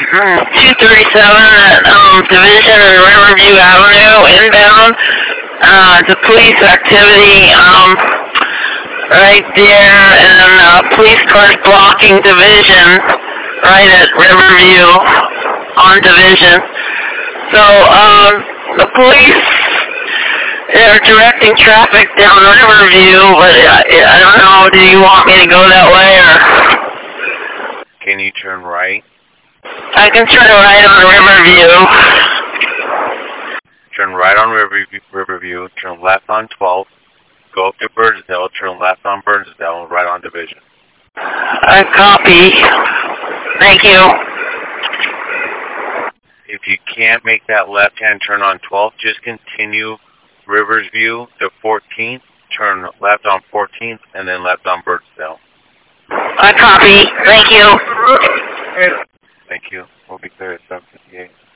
237 at Division and Riverview Avenue, inbound. It's a police activity right there, and police cars blocking Division right at Riverview on Division. So the police are directing traffic down Riverview, but I don't know, do you want me to go that way, or? Can you turn right? I can turn right on Riverview. Turn right on Riverview, turn left on 12th, go up to Burnsdale, turn left on Burnsdale, and right on Division. I copy. Thank you. If you can't make that left-hand turn on 12th, just continue Riverview to 14th, turn left on 14th, and then left on Burnsdale. I copy. Thank you. Thank you. We'll be clear at 7:58.